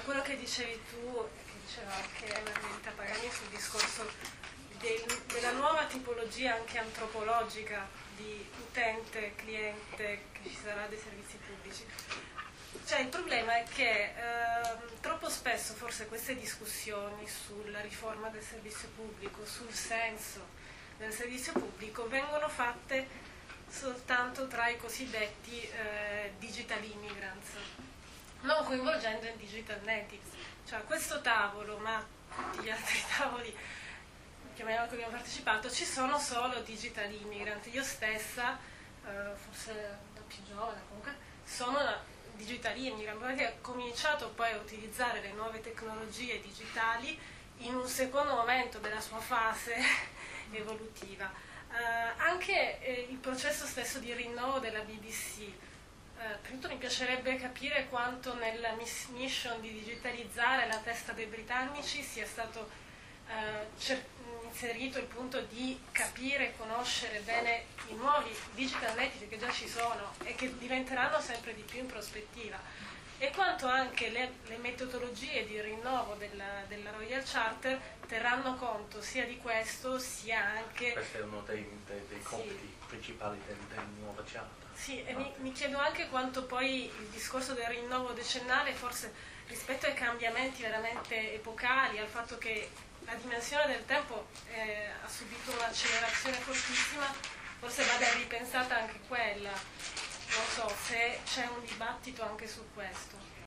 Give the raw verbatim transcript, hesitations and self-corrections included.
quello che dicevi tu, che diceva anche Margherita Pagani sul discorso del, della nuova tipologia anche antropologica di utente, cliente che ci sarà dei servizi pubblici. Cioè, il problema è che eh, troppo spesso forse queste discussioni sulla riforma del servizio pubblico, sul senso del servizio pubblico, vengono fatte soltanto tra i cosiddetti eh, digital immigrants, non coinvolgendo i digital natives. Cioè, a questo tavolo, ma tutti gli altri tavoli che abbiamo partecipato, ci sono solo digital immigrant. Io stessa, eh, forse da più giovane comunque, sono una digital immigrant, perché ho cominciato poi a utilizzare le nuove tecnologie digitali in un secondo momento della sua fase evolutiva. Eh, anche eh, il processo stesso di rinnovo della B B C, eh, prima di tutto mi piacerebbe capire quanto nella mission di digitalizzare la testa dei britannici sia stato eh, inserito il punto di capire e conoscere bene i nuovi digital native che già ci sono e che diventeranno sempre di più in prospettiva, e quanto anche le, le metodologie di rinnovo della, della Royal Charter terranno conto sia di questo sia anche... Questo è uno dei, dei, dei compiti sì. principali del, del nuovo Charter. Sì, e mi, mi chiedo anche quanto poi il discorso del rinnovo decennale, forse rispetto ai cambiamenti veramente epocali, al fatto che la dimensione del tempo eh, ha subito un'accelerazione fortissima, forse vada ripensata anche quella. Non so se c'è un dibattito anche su questo.